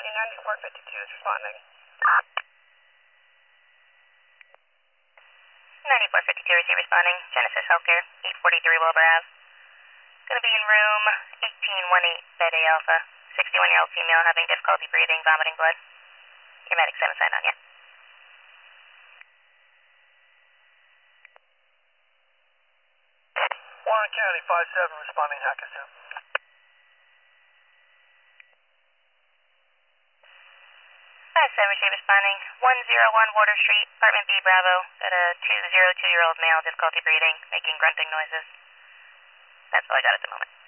County 9452 is responding. 9452 receive responding. Genesis Healthcare, 843 Wilbur Ave. Gonna be in room 1818, bed A alpha. 61-year-old female having difficulty breathing, vomiting blood. Your medics haven't signed on yet. Warren County 57 responding, Hackersack. 57 receive responding. 101 Water Street, apartment B Bravo. Got a 202-year-old male, difficulty breathing, making grunting noises. That's all I got at the moment.